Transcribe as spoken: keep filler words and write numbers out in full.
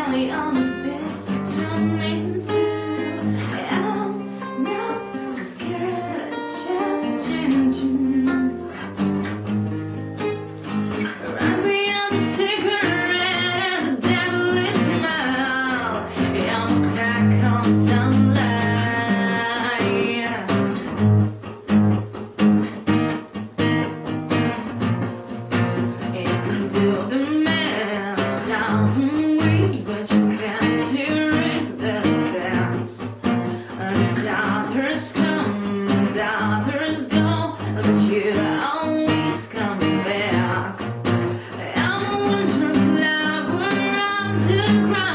only on the best returning to. I'm not scared, just changing. Right beyond the cigarette and the devilish smile. I'm a crack on sunlight. You can do the math, sound weak, but you can't erase the facts. And dollars come, dollars go, but you always come back. I'm a wonderful flower, I'm the ground.